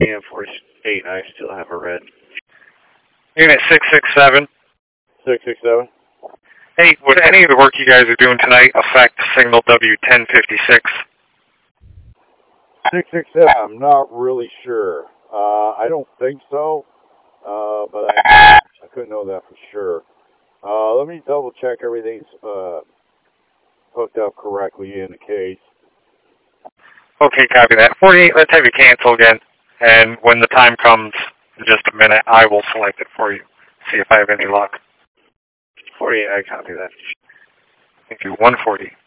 and 48, I still have a red. Unit 667. 667. Hey, would any of the work you guys are doing tonight affect signal W1056? 667, I'm not really sure. I don't think so, but I couldn't know that for sure. Let me double check everything's hooked up correctly in the case. Okay, copy that. 48, let's have you cancel again. And when the time comes, in just a minute, I will select it for you. See if I have any luck. 48, I copy that. Thank you. 140.